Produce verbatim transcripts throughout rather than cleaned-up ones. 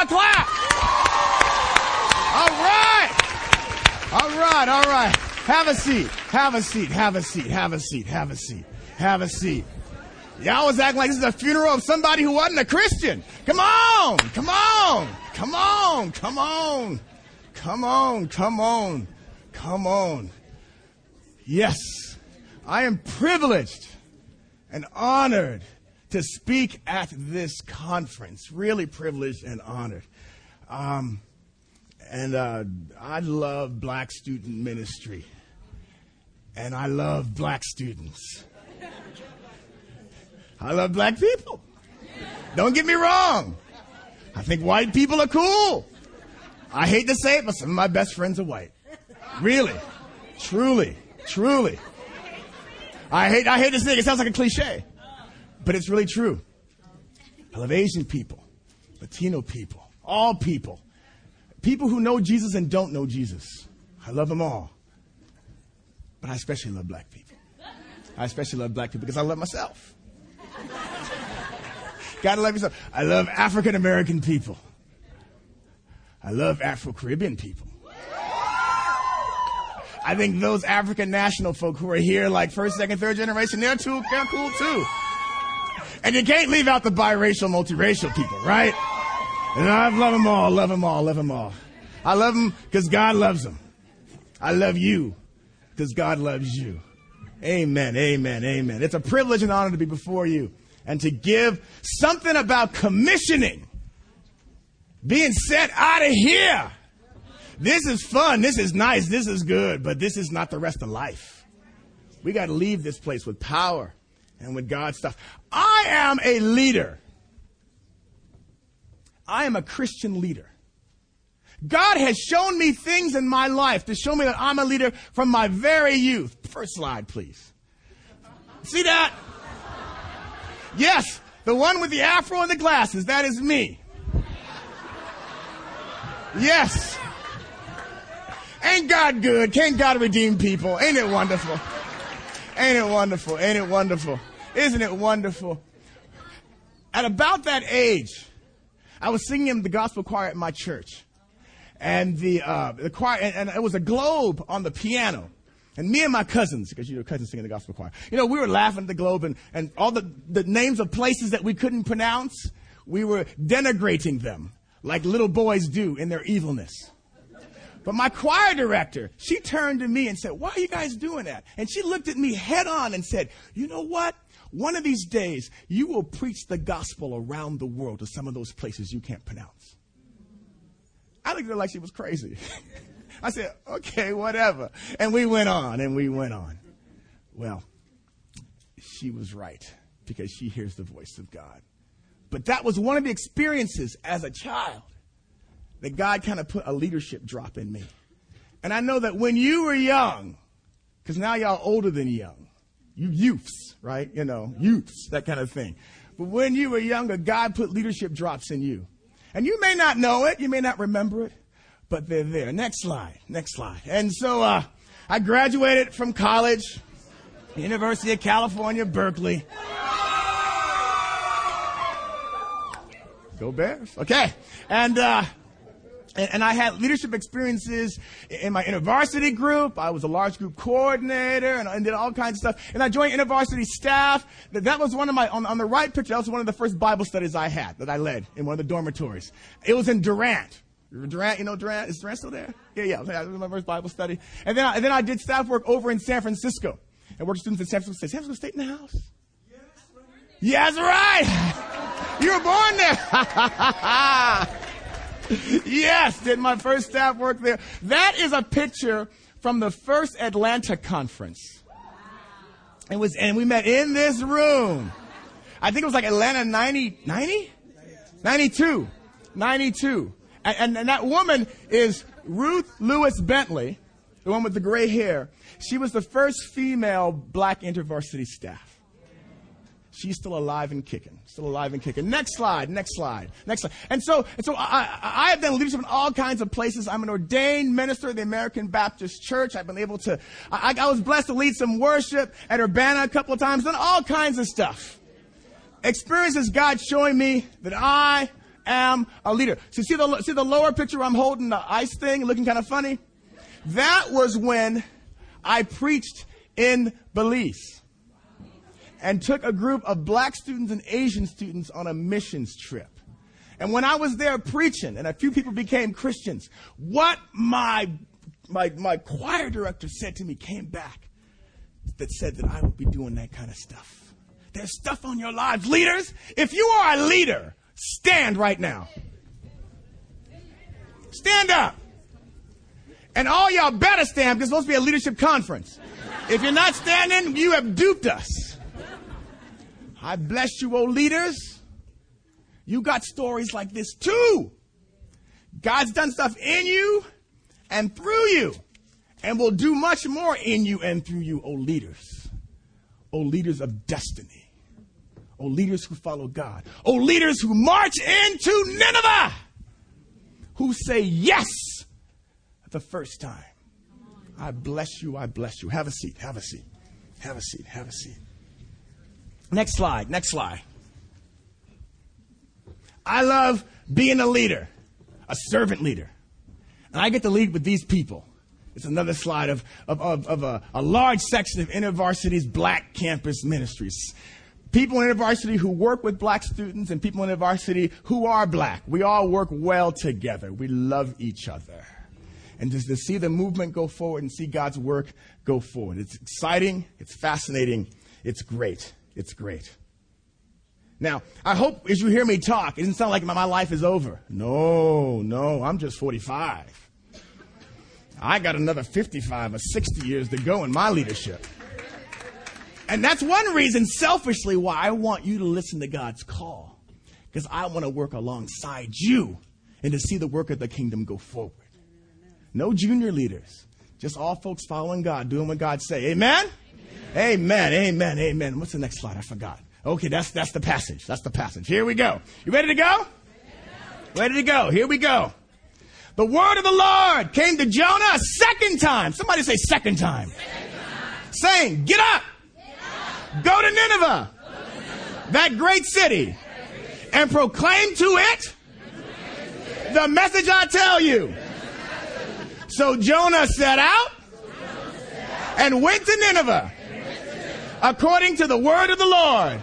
a clap. All right. All right, all right. Have a seat. Have a seat. Have a seat. Have a seat. Have a seat. Have a seat. Y'all was acting like this is a funeral of somebody who wasn't a Christian. Come on. Come on. Come on. Come on. Come on. Come on. Come on. Yes, I am privileged and honored to speak at this conference. Really privileged and honored. Um, and uh, I love black student ministry. And I love black students. I love black people. Don't get me wrong. I think white people are cool. I hate to say it, but some of my best friends are white. Really. Truly. Truly. I hate, I hate to say it. It sounds like a cliche. But it's really true. I love Asian people, Latino people, all people, people who know Jesus and don't know Jesus. I love them all. But I especially love black people. I especially love black people because I love myself. Gotta love yourself. I love African American people. I love Afro-Caribbean people. I think those African national folk who are here like first, second, third generation, they're too, they're cool too. And you can't leave out the biracial, multiracial people, right? And I love them all, love them all, love them all. I love them because God loves them. I love you because God loves you. Amen, amen, amen. It's a privilege and honor to be before you and to give something about commissioning, being sent out of here. This is fun. This is nice. This is good. But this is not the rest of life. We got to leave this place with power and with God's stuff. I am a leader. I am a Christian leader. God has shown me things in my life to show me that I'm a leader from my very youth. First slide, please. See that? Yes, the one with the afro and the glasses. That is me. Yes. Ain't God good? Can't God redeem people? Ain't it wonderful? Ain't it wonderful? Ain't it wonderful? Isn't it wonderful? At about that age, I was singing in the gospel choir at my church. And the uh, the choir, and, and it was a globe on the piano. And me and my cousins, because you were cousins singing the gospel choir, you know, we were laughing at the globe and, and all the, the names of places that we couldn't pronounce, we were denigrating them like little boys do in their evilness. But my choir director, she turned to me and said, why are you guys doing that? And she looked at me head on and said, you know what? One of these days, you will preach the gospel around the world to some of those places you can't pronounce. I looked at her like she was crazy. I said, okay, whatever. And we went on and we went on. Well, she was right because she hears the voice of God. But that was one of the experiences as a child that God kind of put a leadership drop in me. And I know that when you were young, because now y'all older than young, you youths, right? You know, youths, that kind of thing. But when you were younger, God put leadership drops in you. And you may not know it, you may not remember it, but they're there. Next slide, next slide. And so uh, I graduated from college, University of California, Berkeley. Go Bears. Okay. And, uh, and, and I had leadership experiences in my InterVarsity group. I was a large group coordinator and I did all kinds of stuff. And I joined InterVarsity staff. That, that was one of my, on, on the right picture, that was one of the first Bible studies I had, that I led in one of the dormitories. It was in Durant. Durant, you know Durant? Is Durant still there? Yeah, yeah. That was my first Bible study. And then I, and then I did staff work over in San Francisco. And worked with students in San Francisco State. San Francisco State in the house? Yes, right. You were born there. Yes, did my first staff work there. That is a picture from the first Atlanta conference. It was, and we met in this room. I think it was like Atlanta ninety, ninety? ninety-two. ninety-two. And, and, and that woman is Ruth Lewis Bentley, the one with the gray hair. She was the first female black InterVarsity staff. She's still alive and kicking. Still alive and kicking. Next slide. Next slide. Next slide. And so, and so I, I have done leadership in all kinds of places. I'm an ordained minister of the American Baptist Church. I've been able to, I, I was blessed to lead some worship at Urbana a couple of times, done all kinds of stuff. Experiences God showing me that I am a leader. So see the, see the lower picture I'm holding, the ice thing, looking kind of funny? That was when I preached in Belize and took a group of black students and Asian students on a missions trip. And when I was there preaching and a few people became Christians, what my, my, my choir director said to me came back that said that I would be doing that kind of stuff. There's stuff on your lives. Leaders, if you are a leader, stand right now. Stand up. And all y'all better stand because it's supposed to be a leadership conference. If you're not standing, you have duped us. I bless you, oh leaders. You got stories like this too. God's done stuff in you and through you and will do much more in you and through you, oh leaders. Oh leaders of destiny. Oh leaders who follow God. Oh leaders who march into Nineveh. Who say yes the first time. I bless you. I bless you. Have a seat. Have a seat. Have a seat. Have a seat. Next slide. Next slide. I love being a leader, a servant leader. And I get to lead with these people. It's another slide of, of, of, of a, a large section of InterVarsity's black campus ministries. People in InterVarsity who work with black students and people in InterVarsity who are black. We all work well together. We love each other. And just to see the movement go forward and see God's work go forward. It's exciting. It's fascinating. It's great. It's great. Now, I hope as you hear me talk, it doesn't sound like my, my life is over. No, no, I'm just forty-five. I got another fifty-five or sixty years to go in my leadership. And that's one reason, selfishly, why I want you to listen to God's call. Because I want to work alongside you and to see the work of the kingdom go forward. No junior leaders. Just all folks following God, doing what God say. Amen? Amen, amen, amen. amen. What's the next slide? I forgot. Okay, that's that's the passage. That's the passage. Here we go. You ready to go? Ready to go. Here we go. The word of the Lord came to Jonah a second time. Somebody say second time. Second time. Saying, get up. Get up. Go to Nineveh, go to Nineveh, that great city, and proclaim to it the message I tell you. So Jonah set out and went to Nineveh according to the word of the Lord.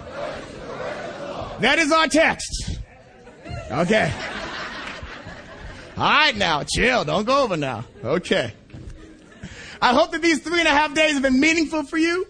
That is our text. Okay. All right now, chill. Don't go over now. Okay. I hope that these three and a half days have been meaningful for you.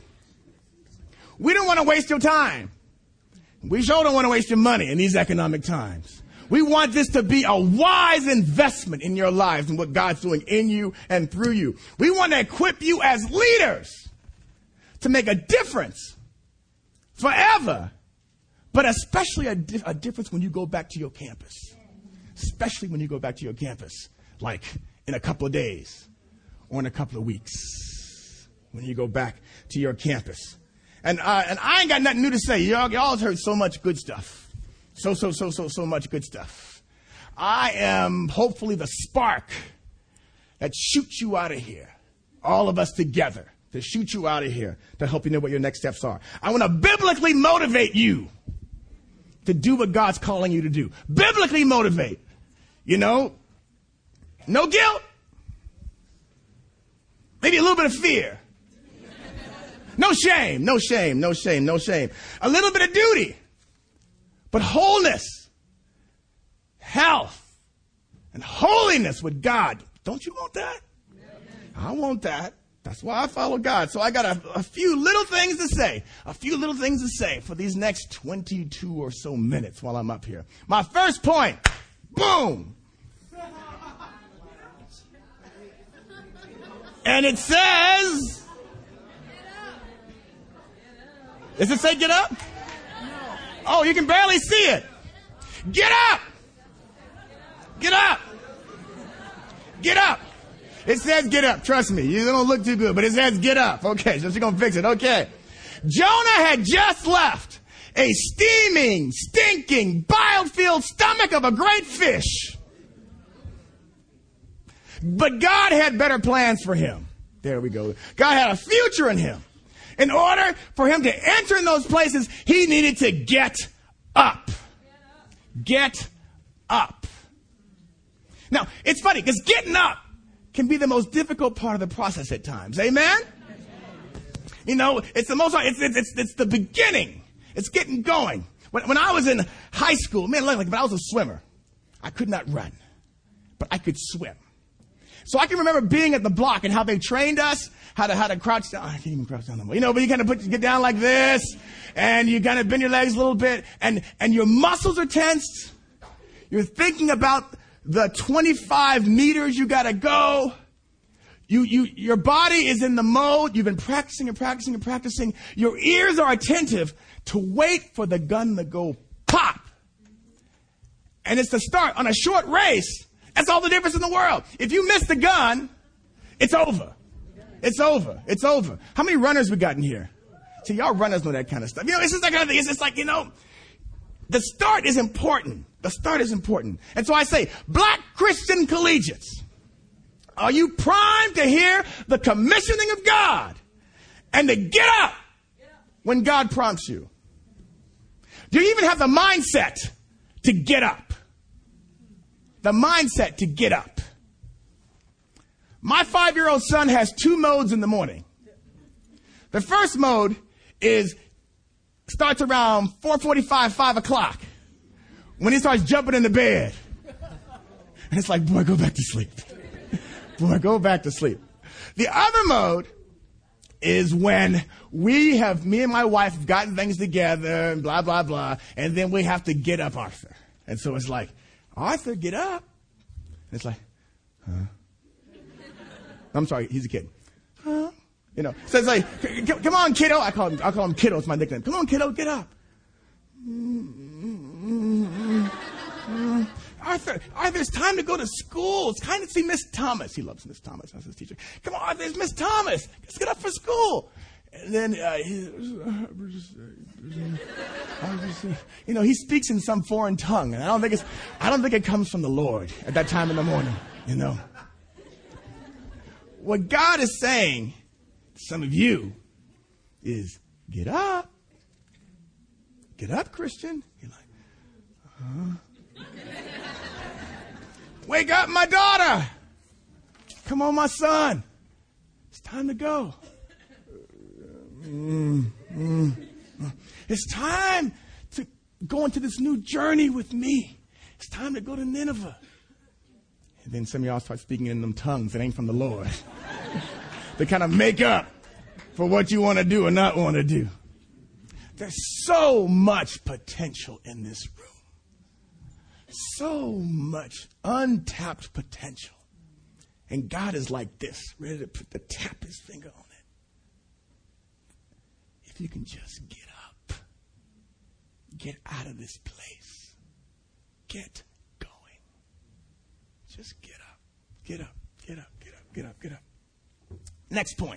We don't want to waste your time. We sure don't want to waste your money in these economic times. We want this to be a wise investment in your lives and what God's doing in you and through you. We want to equip you as leaders to make a difference forever, but especially a, di- a difference when you go back to your campus. Especially when you go back to your campus, like in a couple of days or in a couple of weeks, when you go back to your campus. And uh, and I ain't got nothing new to say. Y'all, y'all heard so much good stuff. So, so, so, so, so much good stuff. I am hopefully the spark that shoots you out of here. All of us together to shoot you out of here to help you know what your next steps are. I want to biblically motivate you to do what God's calling you to do. Biblically motivate. You know, no guilt. Maybe a little bit of fear. No shame, no shame, no shame, no shame. A little bit of duty. But wholeness, health, and holiness with God. Don't you want that? I want that. That's why I follow God. So I got a, a few little things to say. A few little things to say for these next twenty-two or so minutes while I'm up here. My first point. Boom. And it says, does it say get up? Oh, you can barely see it. Get up. Get up. Get up. It says get up. Trust me. You don't look too good, but it says get up. Okay, so she's going to fix it. Okay. Jonah had just left a steaming, stinking, bile-filled stomach of a great fish. But God had better plans for him. There we go. God had a future in him. In order for him to enter in those places, he needed to get up. Get up. Now, it's funny because getting up can be the most difficult part of the process at times. Amen? You know, it's the most, it's, it's, it's the beginning. It's getting going. When, when I was in high school, man, like, when I was a swimmer, I could not run, but I could swim. So I can remember being at the block and how they trained us, how to, how to crouch down. I can't even crouch down no more. You know, but you kind of put, get down like this, and you kind of bend your legs a little bit, and, and your muscles are tensed. You're thinking about the twenty-five meters you gotta go. You, you, your body is in the mode. You've been practicing and practicing and practicing. Your ears are attentive to wait for the gun to go pop. And it's the start on a short race. That's all the difference in the world. If you miss the gun, it's over. It's over. It's over. How many runners we got in here? See, y'all runners know that kind of stuff. You know, it's just that kind of thing. It's just like, you know, the start is important. The start is important. And so I say, black Christian collegiates, are you primed to hear the commissioning of God and to get up when God prompts you? Do you even have the mindset to get up? The mindset to get up. My five-year-old son has two modes in the morning. The first mode is starts around four forty-five, five o'clock when he starts jumping in the bed. And it's like, boy, go back to sleep. Boy, go back to sleep. The other mode is when we have, me and my wife have gotten things together and blah, blah, blah. And then we have to get up Arthur. And so it's like, Arthur, get up. And it's like, huh? I'm sorry, he's a kid. Huh? You know, so it's like, come on, kiddo. I call him, I call him kiddo. It's my nickname. Come on, kiddo, get up. Arthur, Arthur, it's time to go to school. It's time to see Miss Thomas. He loves Miss Thomas. That's his teacher. Come on, Arthur, it's Miss Thomas. Let's get up for school. And then, uh, he, you know, he speaks in some foreign tongue. And I don't think it's, I don't think it comes from the Lord at that time in the morning, you know. What God is saying to some of you is, get up. Get up, Christian. You're like, huh? Wake up, my daughter. Come on, my son. It's time to go. Mm, mm, mm. It's time to go into this new journey with me. It's time to go to Nineveh. And then some of y'all start speaking in them tongues that ain't from the Lord. They kind of make up for what you want to do or not want to do. There's so much potential in this room. So much untapped potential. And God is like this, ready to put the tap his finger on it. If you can just get up, get out of this place, get going. Just get up, get up, get up, get up, get up, get up. Next point.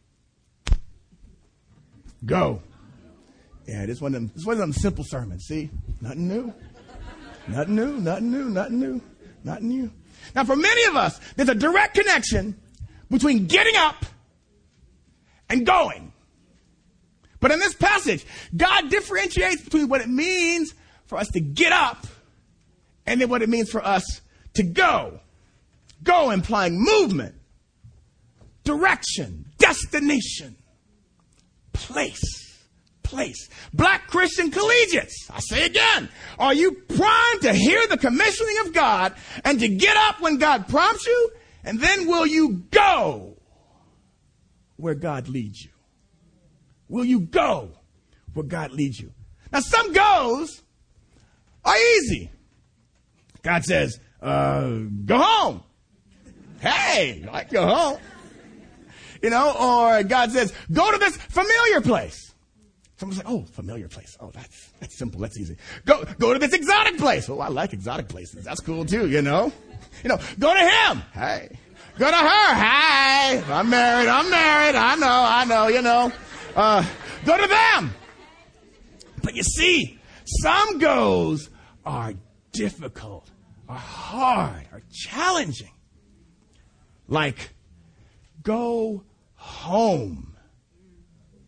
Go. Yeah, this one of them, this one of them simple sermons. See, nothing new, nothing new, nothing new, nothing new, nothing new. Now, for many of us, there's a direct connection between getting up and going. But in this passage, God differentiates between what it means for us to get up and then what it means for us to go. Go implying movement, direction, destination, place. Place. Black Christian collegiates, I say again, are you primed to hear the commissioning of God and to get up when God prompts you? And then will you go where God leads you? Will you go where God leads you? Now, some goes are easy. God says, uh, go home. Hey, I go home. You know, or God says, go to this familiar place. Someone's like, oh, familiar place. Oh, that's that's simple. That's easy. Go go to this exotic place. Oh, I like exotic places. That's cool too, you know. You know, go to him. Hey. Go to her. Hey. I'm married. I'm married. I know. I know. You know. Uh, go to them. But you see, some goes are difficult, are hard, are challenging. Like, go home.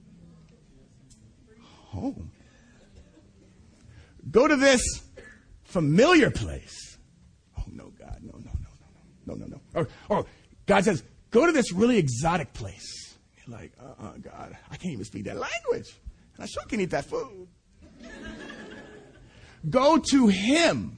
Home. Go to this familiar place. Oh, no, God, no, no, no, no, no, no, no. Or, or God says, go to this really exotic place. You're like, uh-uh, God, I can't even speak that language. And I sure can eat that food. Go to him.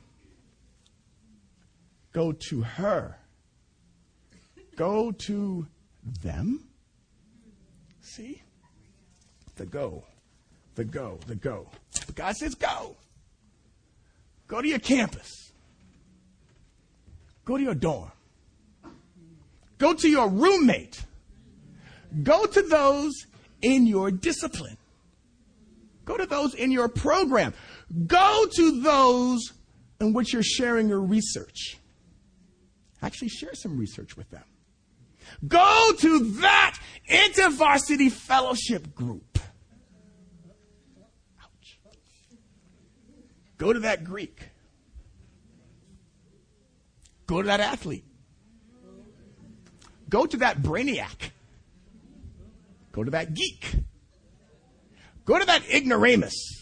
Go to her. Go to them. See? The go. The go. The go. But God says go. Go to your campus. Go to your dorm. Go to your roommate. Go to those in your discipline. Go to those in your program. Go to those in which you're sharing your research. Actually, share some research with them. Go to that InterVarsity fellowship group. Ouch. Go to that Greek. Go to that athlete. Go to that brainiac. Go to that geek. Go to that ignoramus.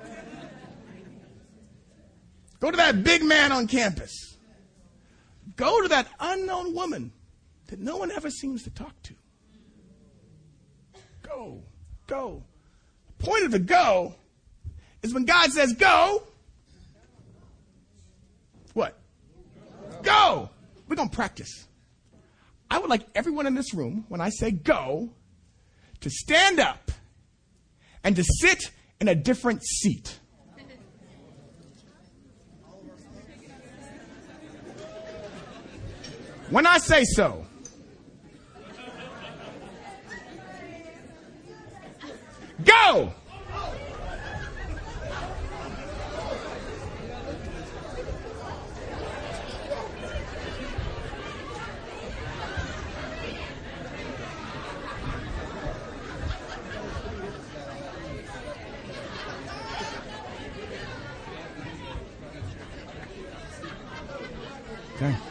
Go to that big man on campus. Go to that unknown woman that no one ever seems to talk to. Go, go. The point of the go is when God says go, what? Go. We're going to practice. I would like everyone in this room, when I say go, to stand up and to sit in a different seat. When I say so. Go! Okay.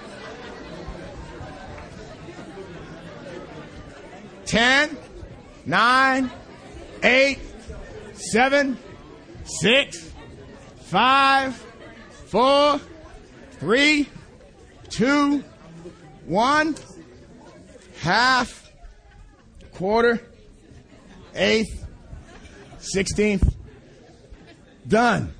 Ten, nine, eight, seven, six, five, four, three, two, one, half, quarter, eighth, sixteenth, done.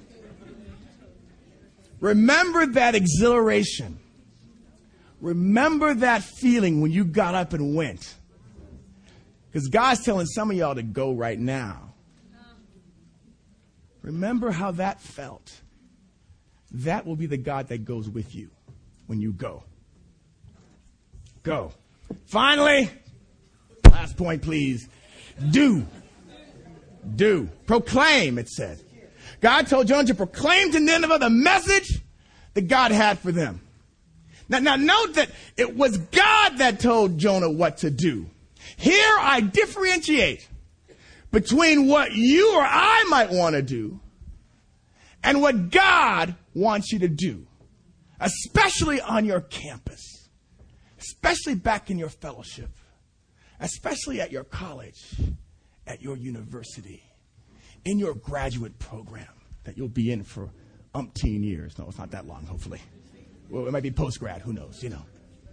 Remember that exhilaration. Remember that feeling when you got up and went. Because God's telling some of y'all to go right now. Remember how that felt. That will be the God that goes with you when you go. Go. Finally, last point, please. Do. Do. Proclaim, it said. God told Jonah to proclaim to Nineveh the message that God had for them. Now, now note that it was God that told Jonah what to do. Here I differentiate between what you or I might want to do and what God wants you to do, especially on your campus, especially back in your fellowship, especially at your college, at your university, in your graduate program that you'll be in for umpteen years. No, it's not that long, hopefully. Well, it might be post-grad. Who knows, you know.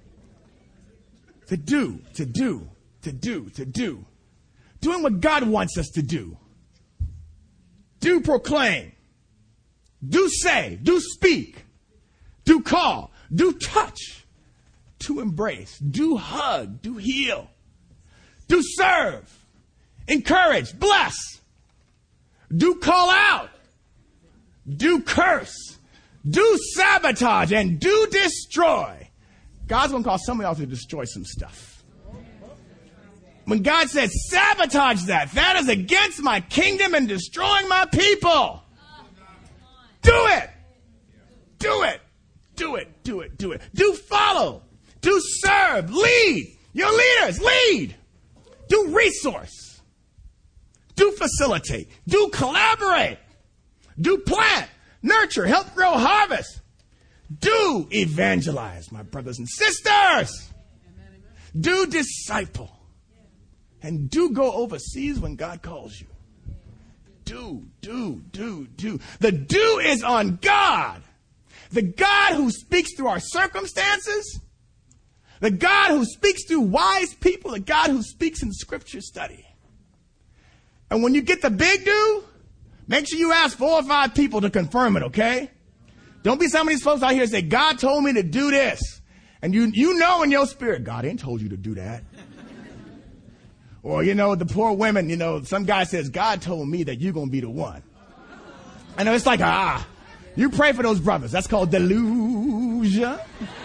To do, to do, to do, to do. Doing what God wants us to do. Do proclaim. Do say. Do speak. Do call. Do touch. Do embrace. Do hug. Do heal. Do serve. Encourage. Bless. Do call out. Do curse. Do sabotage. And do destroy. God's going to call some of y'all to destroy some stuff. When God says sabotage that, that is against my kingdom and destroying my people. Do it. Do it. Do it. Do it. Do it. Do follow. Do serve. Lead. Your leaders, lead. Do resource. Do facilitate. Do collaborate. Do plant. Nurture. Help grow harvest. Do evangelize, my brothers and sisters. Do disciple. And do go overseas when God calls you. do, do, do, do. The do is on God. The God who speaks through our circumstances. The God who speaks through wise people. The God who speaks in scripture study. And when you get the big do, make sure you ask four or five people to confirm it, okay? Don't be some of these folks out here and say, God told me to do this. And you, you know in your spirit, God ain't told you to do that. Or, you know, the poor women, you know, some guy says, God told me that you're going to be the one. I know it's like, ah, you pray for those brothers. That's called delusion.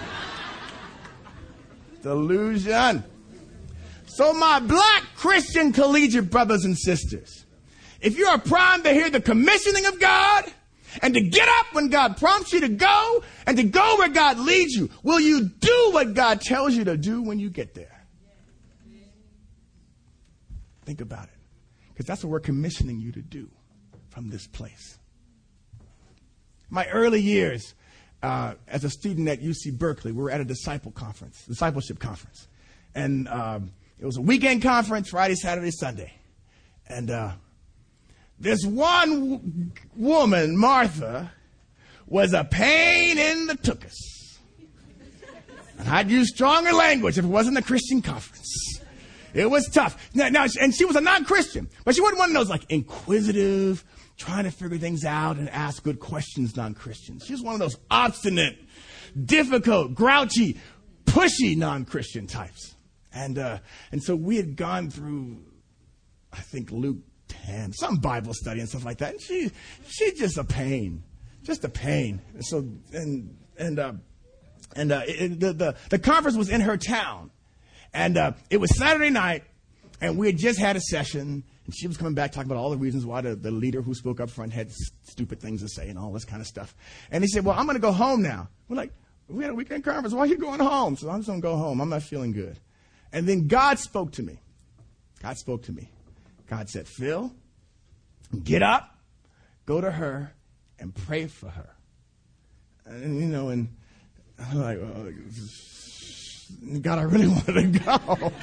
Delusion. So my black Christian collegiate brothers and sisters, if you are primed to hear the commissioning of God and to get up when God prompts you to go and to go where God leads you, will you do what God tells you to do when you get there? Think about it, because that's what we're commissioning you to do from this place. My early years uh, as a student at U C Berkeley, we were at a disciple conference, discipleship conference. And um, it was a weekend conference, Friday, Saturday, Sunday. And uh, this one w- woman, Martha, was a pain in the tuchus. And I'd use stronger language if it wasn't a Christian conference. It was tough. Now, now, and she was a non-Christian, but she wasn't one of those like inquisitive, trying to figure things out and ask good questions non-Christians. She was one of those obstinate, difficult, grouchy, pushy non-Christian types. And uh, and so we had gone through, I think, Luke ten, some Bible study and stuff like that. And she she's just a pain, just a pain. And so and and uh, and uh, it, the the the conference was in her town. And uh, it was Saturday night, and we had just had a session, and she was coming back talking about all the reasons why the, the leader who spoke up front had s- stupid things to say and all this kind of stuff. And he said, well, I'm going to go home now. We're like, we had a weekend conference. Why are you going home? So I'm just going to go home. I'm not feeling good. And then God spoke to me. God spoke to me. God said, Phil, get up, go to her, and pray for her. And, you know, and I'm like, oh, God, I really wanted to go.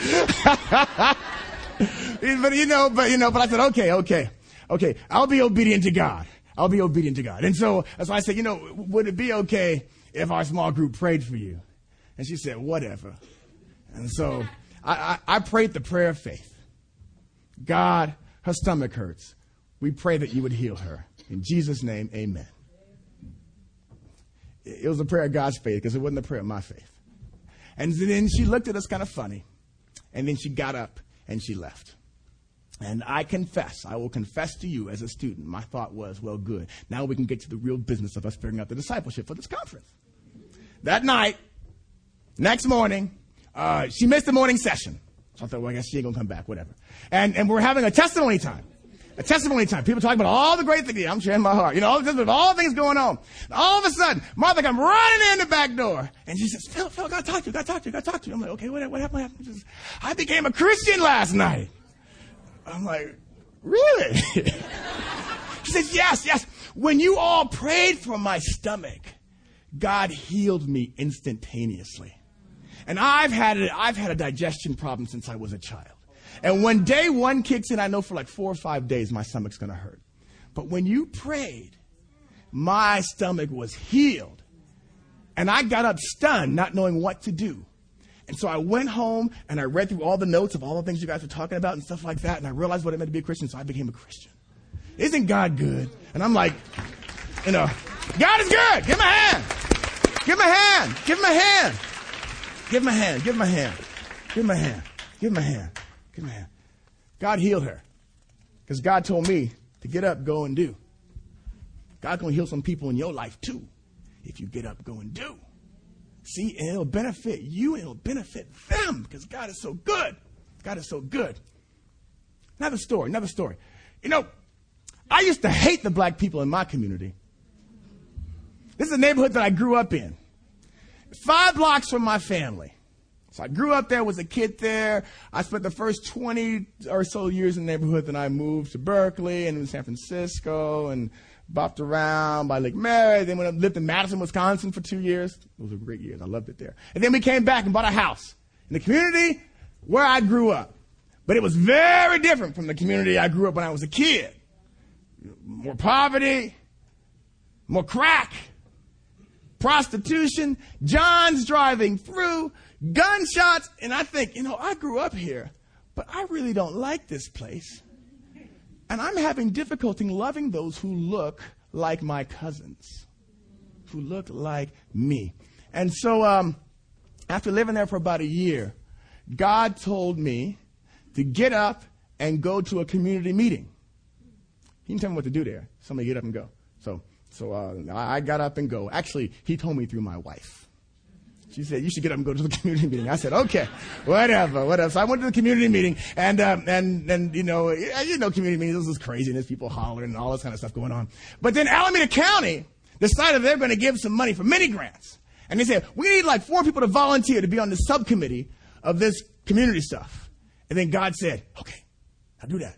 but you know, but you know, but I said, okay, okay, okay. I'll be obedient to God. I'll be obedient to God. And so that's why I said, you know, would it be okay if our small group prayed for you? And she said, whatever. And so I, I, I prayed the prayer of faith. God, her stomach hurts. We pray that you would heal her. In Jesus' name, amen. It was a prayer of God's faith because it wasn't a prayer of my faith. And then she looked at us kind of funny. And then she got up and she left. And I confess, I will confess to you as a student, my thought was, well, good. Now we can get to the real business of us figuring out the discipleship for this conference. That night, next morning, uh, she missed the morning session. So I thought, well, I guess she ain't going to come back, whatever. And, and we're having a testimony time. A testimony time. People talking about all the great things. I'm sharing my heart. You know, all the, all the things going on. All of a sudden, Martha comes running in the back door. And she says, Phil, Phil, I got to talk to you. got to talk to you. got to talk to you. I'm like, okay, what, what happened? What happened? She says, I became a Christian last night. I'm like, really? She says, yes, yes. When you all prayed for my stomach, God healed me instantaneously. And I've had a, I've had a digestion problem since I was a child. And when day one kicks in, I know for like four or five days my stomach's going to hurt. But when you prayed, my stomach was healed. And I got up stunned, not knowing what to do. And so I went home and I read through all the notes of all the things you guys were talking about and stuff like that. And I realized what it meant to be a Christian, so I became a Christian. Isn't God good? And I'm like, you know, God is good. Give him a hand. Give him a hand. Give him a hand. Give him a hand. Give him a hand. Give him a hand. Give him a hand. Give him a hand. God healed her. Because God told me to get up, go and do. God's going to heal some people in your life too. If you get up, go and do. See, and it'll benefit you and it'll benefit them because God is so good. God is so good. Another story, another story. You know, I used to hate the black people in my community. This is a neighborhood that I grew up in. Five blocks from my family. So I grew up there, was a kid there. I spent the first twenty or so years in the neighborhood. Then I moved to Berkeley and in San Francisco and bopped around by Lake Mary. Then when I lived in Madison, Wisconsin for two years. Those were great years. I loved it there. And then we came back and bought a house in the community where I grew up. But it was very different from the community I grew up when I was a kid. more poverty, more crack, prostitution. John's driving through, gunshots. And I think, you know, I grew up here, but I really don't like this place. And I'm having difficulty loving those who look like my cousins, who look like me. And so um, after living there for about a year, God told me to get up and go to a community meeting. He didn't tell me what to do there. Somebody get up and go. So so uh, I got up and go. Actually, he told me through my wife. She said, you should get up and go to the community meeting. I said, okay, whatever, whatever. So I went to the community meeting, and, um, and, and you know, you know, community meetings, this is craziness, people hollering and all this kind of stuff going on. But then Alameda County decided they're going to give some money for mini grants. And they said, we need like four people to volunteer to be on the subcommittee of this community stuff. And then God said, okay, I'll do that.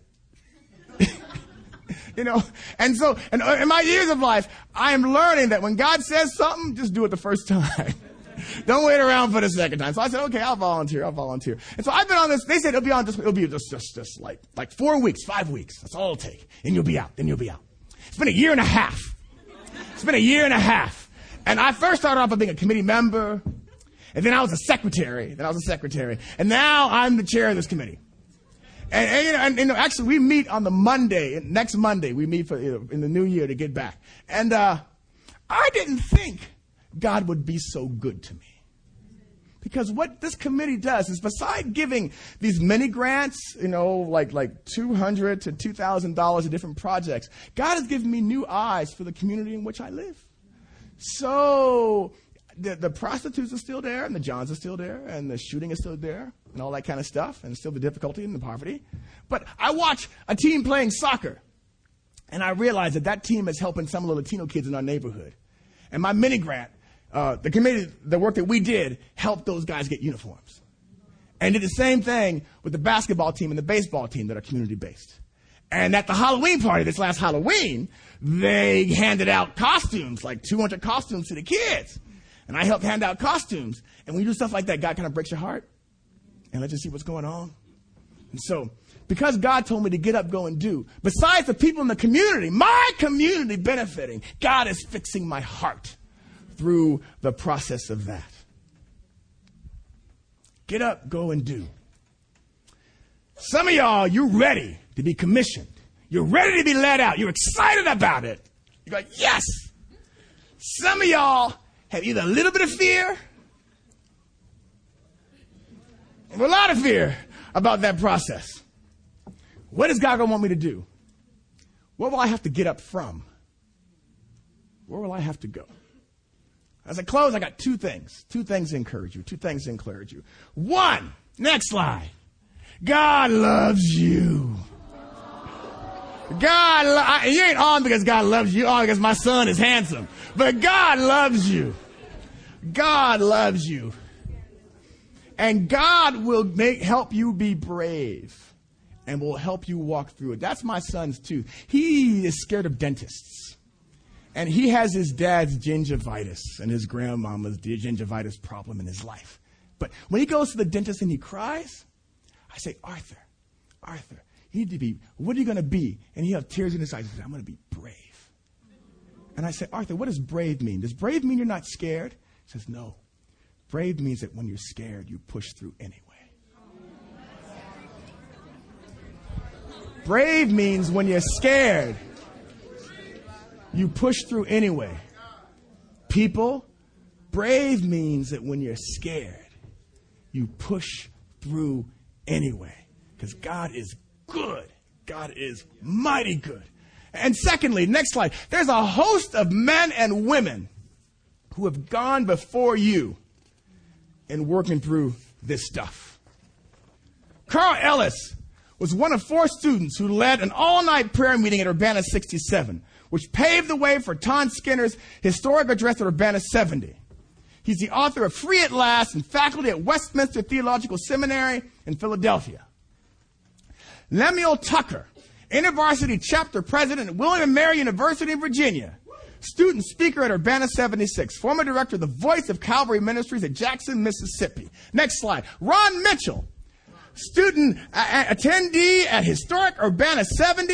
You know, and so, and in my years of life, I am learning that when God says something, just do it the first time. Don't wait around for the second time. So I said, okay, I'll volunteer. I'll volunteer. And so I've been on this. They said it'll be on this. It'll be just, just, just like, like four weeks, five weeks. That's all it'll take. And you'll be out. Then you'll be out. It's been a year and a half. It's been a year and a half. And I first started off by being a committee member. And then I was a secretary. Then I was a secretary. And now I'm the chair of this committee. And, and, you know, and, and actually, we meet on the Monday, next Monday, we meet for, you know, in the new year to get back. And uh, I didn't think God would be so good to me. Because what this committee does is, beside giving these mini grants, you know, like like two hundred to two thousand dollars to different projects, God has given me new eyes for the community in which I live. So the, the prostitutes are still there, and the Johns are still there, and the shooting is still there, and all that kind of stuff, and still the difficulty and the poverty. But I watch a team playing soccer, and I realize that that team is helping some of the Latino kids in our neighborhood. And my mini grant, Uh, the committee, the work that we did, helped those guys get uniforms. And did the same thing with the basketball team and the baseball team that are community-based. And at the Halloween party, this last Halloween, they handed out costumes, like two hundred costumes to the kids. And I helped hand out costumes. And when you do stuff like that, God kind of breaks your heart and lets you see what's going on. And so, because God told me to get up, go, and do, besides the people in the community, my community benefiting, God is fixing my heart through the process of that. Get up, go, and do. Some of y'all, you're ready to be commissioned. You're ready to be led out. You're excited about it. You're like, yes. Some of y'all have either a little bit of fear or a lot of fear about that process. What is God going to want me to do? Where will I have to get up from? Where will I have to go? As I close, I got two things. Two things to encourage you. Two things to encourage you. One, next slide. God loves you. God, lo- I, you ain't on because God loves you. On because my son is handsome. But God loves you. God loves you. And God will make help you be brave and will help you walk through it. That's my son's too. He is scared of dentists. And he has his dad's gingivitis and his grandmama's gingivitis problem in his life. But when he goes to the dentist and he cries, I say, Arthur, Arthur, you need to be, what are you going to be? And he has tears in his eyes. He says, I'm going to be brave. And I say, Arthur, what does brave mean? Does brave mean you're not scared? He says, no. Brave means that when you're scared, you push through anyway. Brave means when you're scared, you push through anyway. People, brave means that when you're scared, you push through anyway. Because God is good. God is mighty good. And secondly, next slide, there's a host of men and women who have gone before you in working through this stuff. Carl Ellis was one of four students who led an all-night prayer meeting at Urbana sixty-seven, which paved the way for Ton Skinner's historic address at Urbana seventy. He's the author of Free at Last and faculty at Westminster Theological Seminary in Philadelphia. Lemuel Tucker, InterVarsity chapter president at William and Mary University in Virginia, student speaker at Urbana seventy-six, former director of the Voice of Calvary Ministries at Jackson, Mississippi. Next slide. Ron Mitchell, student uh, attendee at historic Urbana seventy,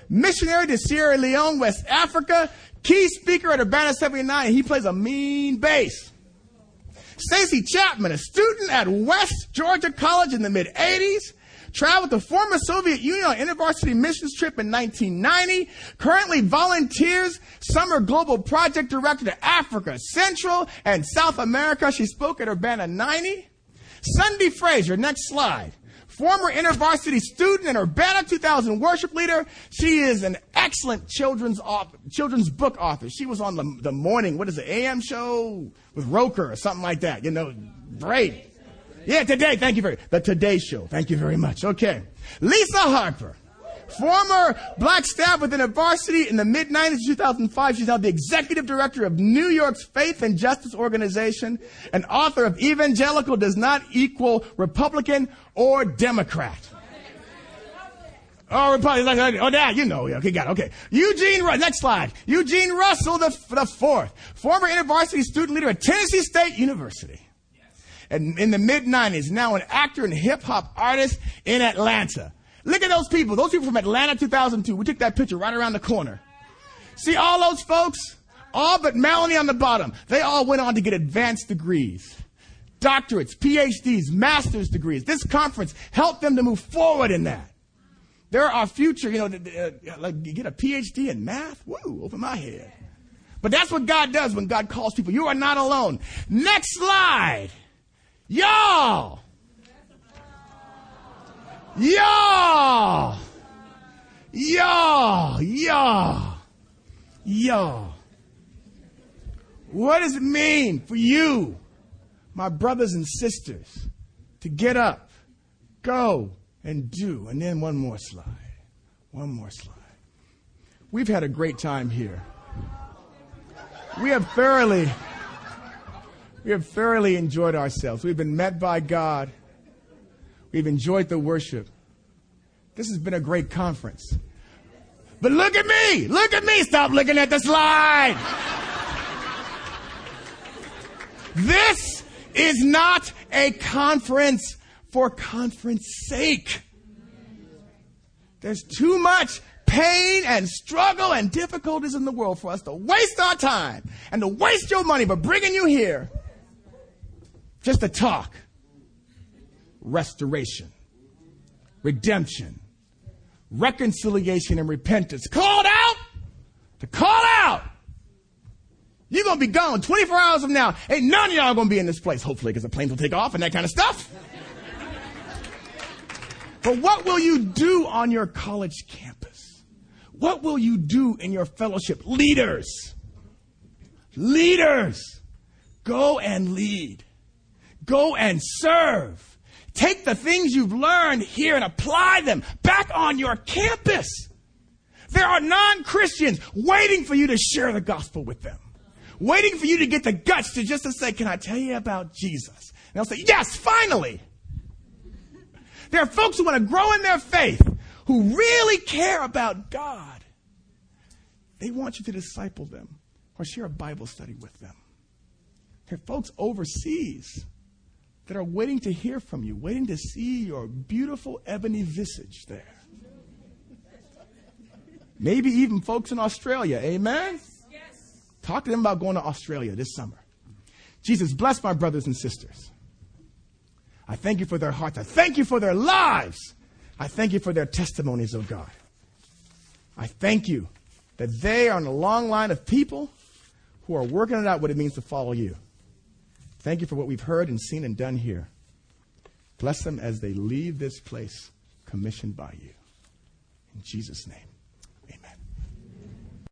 missionary to Sierra Leone, West Africa, key speaker at Urbana seventy-nine. He plays a mean bass. Stacy Chapman, a student at West Georgia College in the mid eighties, traveled to former Soviet Union on InterVarsity missions trip in nineteen ninety, currently volunteers Summer Global Project Director to Africa, Central, and South America. She spoke at Urbana ninety. Sunday Frazier, next slide. Former InterVarsity student and Urbana two thousand worship leader. She is an excellent children's author, children's book author. She was on the, the morning, what is it, A M show with Roker or something like that. You know, great. Yeah, Today. Thank you very much. The Today Show. Thank you very much. Okay. Lisa Harper. Former black staff within InterVarsity in the mid nineties, two thousand five. She's now the executive director of New York's Faith and Justice Organization and author of Evangelical Does Not Equal Republican or Democrat. Oh, Republican. Oh, that, you know. Okay, got it. Okay. Eugene, next slide. Eugene Russell, the, the fourth. Former InterVarsity student leader at Tennessee State University. And in the mid nineties, now an actor and hip-hop artist in Atlanta. Look at those people. Those people from Atlanta two thousand two. We took that picture right around the corner. See all those folks? All but Melanie on the bottom. They all went on to get advanced degrees, doctorates, P H Ds, master's degrees. This conference helped them to move forward in that. They're our future, you know, uh, like you get a P H D in math. Woo, over my head. But that's what God does when God calls people. You are not alone. Next slide. Y'all. Y'all. Y'all. Y'all. Y'all. What does it mean for you, my brothers and sisters, to get up, go, and do? And then one more slide. One more slide. We've had a great time here. We have thoroughly, we have thoroughly enjoyed ourselves. We've been met by God. We've enjoyed the worship. This has been a great conference. But look at me. Look at me. Stop looking at the slide. This is not a conference for conference sake. There's too much pain and struggle and difficulties in the world for us to waste our time and to waste your money by bringing you here just to talk. Restoration, redemption, reconciliation, and repentance. Called out to call out. You're going to be gone twenty-four hours from now. Ain't none of y'all going to be in this place, hopefully, because the planes will take off and that kind of stuff. But what will you do on your college campus? What will you do in your fellowship? Leaders. Leaders. Go and lead. Go and serve. Take the things you've learned here and apply them back on your campus. There are non-Christians waiting for you to share the gospel with them. Waiting for you to get the guts to just to say, can I tell you about Jesus? And they'll say, yes, finally. There are folks who want to grow in their faith, who really care about God. They want you to disciple them or share a Bible study with them. There are folks overseas that are waiting to hear from you, waiting to see your beautiful ebony visage there. Maybe even folks in Australia. Amen? Yes. Talk to them about going to Australia this summer. Jesus, bless my brothers and sisters. I thank you for their hearts. I thank you for their lives. I thank you for their testimonies, oh God. I thank you that they are on a long line of people who are working it out what it means to follow you. Thank you for what we've heard and seen and done here. Bless them as they leave this place commissioned by you. In Jesus' name.